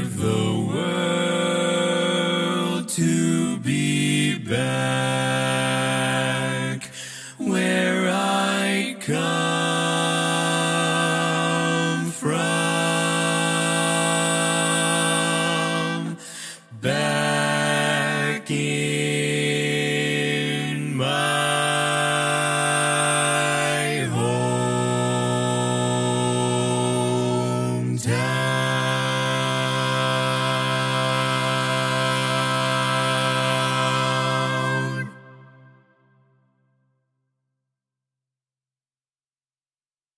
the world to be back where I come from, back in